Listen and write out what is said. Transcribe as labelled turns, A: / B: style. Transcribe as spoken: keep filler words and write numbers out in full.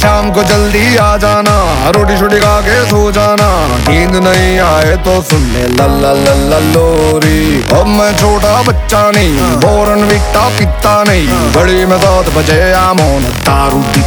A: शाम को जल्दी आ जाना, रोटी छोटी खा के सो जाना। नींद नहीं आए तो सुन ले लल्ला लल्ला लोरी। अब मैं छोटा बच्चा नहीं, बोरन विटा पीता नहीं। बड़ी में सात बजे आमोन दारू